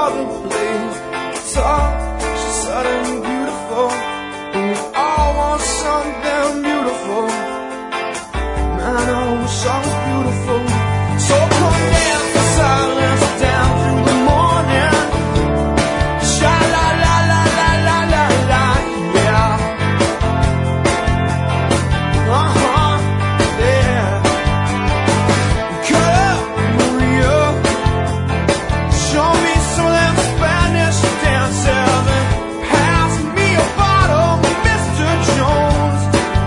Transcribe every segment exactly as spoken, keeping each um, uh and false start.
brother played guitar. She's sudden beautiful, and we all want something beautiful. Man, I wish I was beautiful. So come dance in silence down through the morning. Sha la la la la la la la, yeah. Uh-huh, yeah. Cut up, Maria. Show me some of them Spanish dances and pass me a bottle, Mister Jones.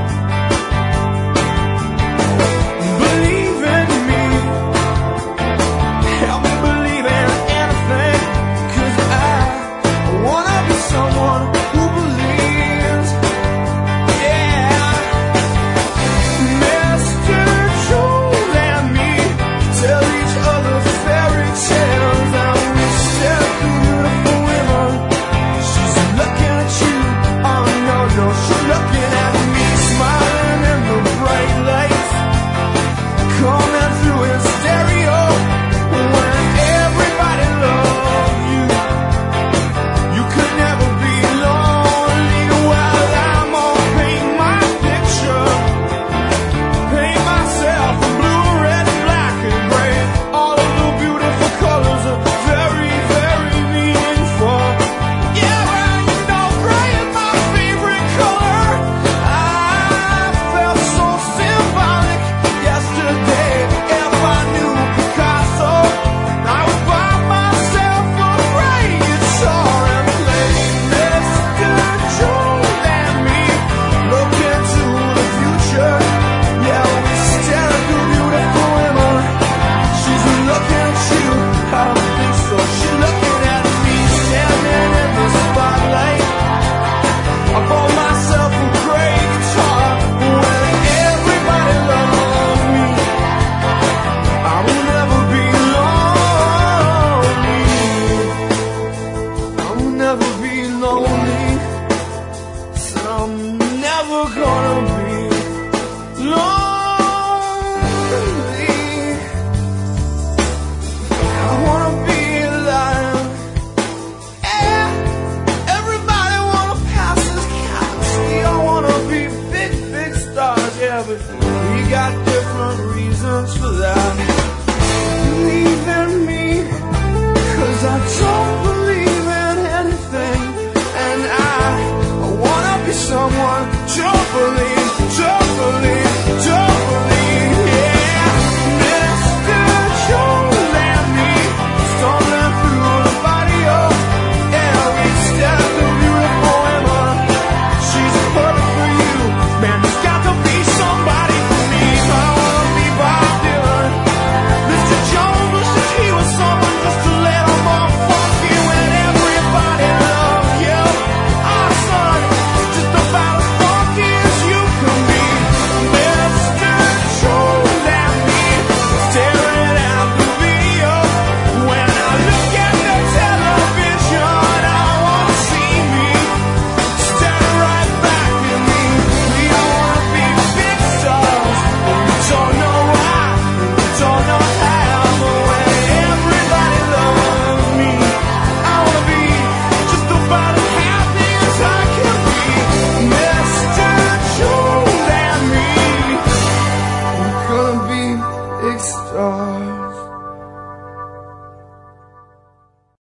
Believe in me, help me believe in anything, 'cause I wanna be someone who believes, yeah. Mister Jones and me tell each other fairy tales, and we stare at the beautiful women. She's looking at you, oh no, no, she's looking at me, smiling in the bright lights coming through his stereo. When everybody loves you, you could never be lonely. Well, I'm gonna paint my picture, paint myself in blue, red, and black, and gray. All of the beautiful colors are very, very meaningful. Yeah, well, you know, gray is my favorite color. I felt so symbolic yesterday. If I knew Picasso, I would buy myself a gray guitar and play Mister Jones and me. Look into the future. Yeah, we stare at the beautiful women. She's looking at you, I don't think so. She's looking at me, standing in the spotlight. I bought myself a gray guitar. When everybody loves me, I will never be lonely. I will never be lonely. Said I'm never gonna be lonely. I wanna be alive. Yeah, everybody wanna pass this galaxy. I wanna be big, big stars. Yeah, but we got different reasons for that.